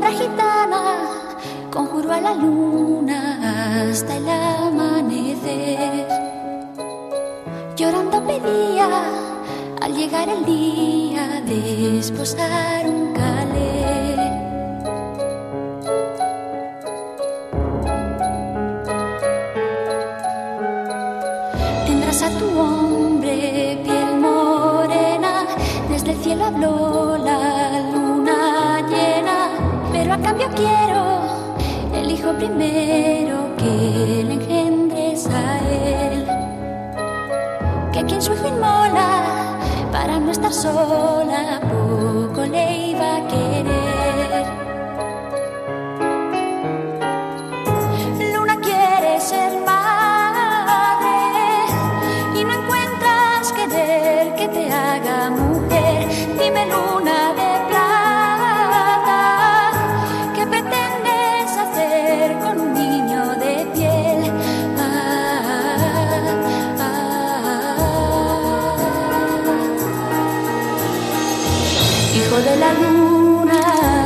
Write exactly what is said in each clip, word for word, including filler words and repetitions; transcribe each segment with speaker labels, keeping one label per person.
Speaker 1: hembra gitana conjuró a la luna hasta el amanecer. Llorando pedía al llegar el día de esposar un calé. Tendrás a tu hombre piel morena, desde el cielo habló la luna llena, pero a cambio quiero el hijo primero que le engendres a él. Que quien su hijo inmola para no estar sola, poco le iba a querer. Luna quiere ser madre y no encuentras querer que te haga mujer. Dime, luna de plata, ¿qué pretendes hacer con un niño de piel? Hijo de la luna,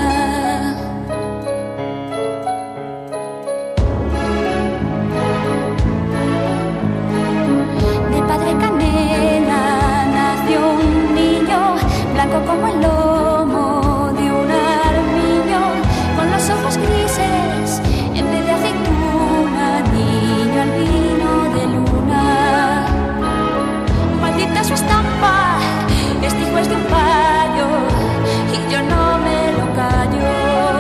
Speaker 1: de padre canela nació un niño, blanco como el lomo de un armiño, con los ojos grises en vez de aceituna, niño albino de luna. Maldita su estampa, este hijo es de un payo y yo no me lo callo.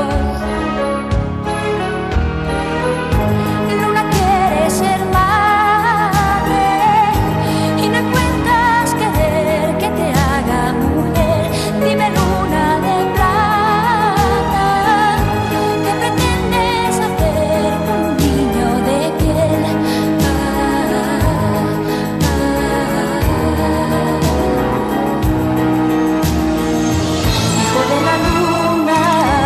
Speaker 1: Luna quiere ser madre y no encuentras querer que te haga mujer. Dime, luna de plata, ¿qué pretendes hacer con un niño de piel? Ah, ah, hijo de la luna.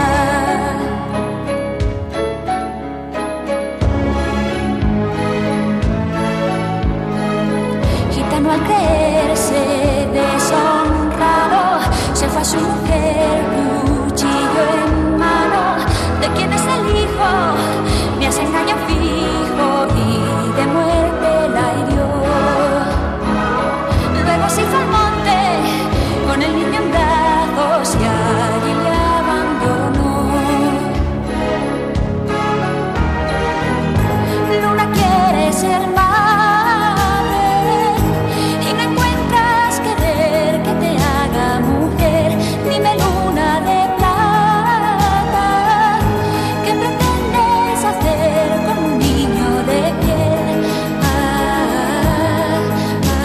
Speaker 1: Gitano al creerse deshonrado se fue a su mujer, cuchillo en mano. ¿De quién es el hijo? Me hace engaño fijo y de muerte la hirió. Luego se hizo al monte con el niño en brazos y allí le abandonó. Luna quiere ser madre y no encuentras querer que te haga mujer. Dime, luna de plata, ¿qué pretendes hacer con un niño de piel? Ah, ah,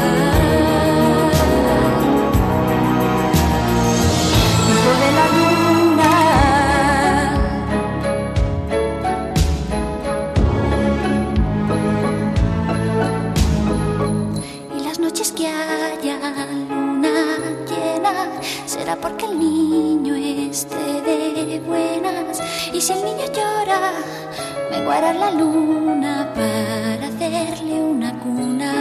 Speaker 1: hijo de la luna. Y las noches que haya luna llena será porque el niño esté de buenas. Y si el niño llora, me guardará la luna para hacerle una cuna.